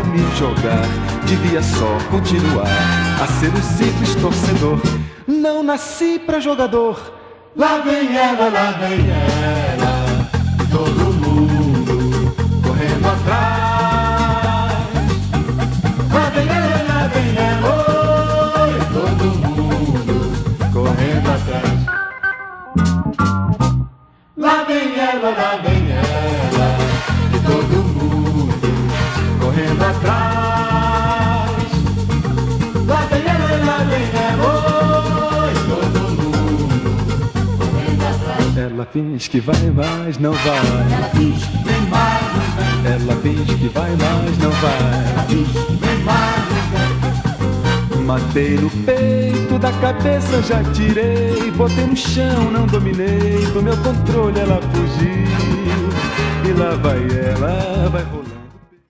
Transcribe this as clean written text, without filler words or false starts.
me jogar. Devia só continuar a ser um simples torcedor. Não nasci pra jogador. Lá vem ela, e todo mundo correndo atrás. Lá vem ela, oi, todo mundo correndo atrás. Lá vem ela, e todo mundo correndo atrás. Lá vem ela, oi, todo mundo correndo atrás. Ela finge que vai, mas não vai. Ela finge que vem mais, não vem. Ela finge que vai, mas não vai. Ela finge que vem mais, não vem. Matei no peito, da cabeça já tirei. Botei no chão, não dominei. Do meu controle ela fugiu. E lá vai ela, vai rolar.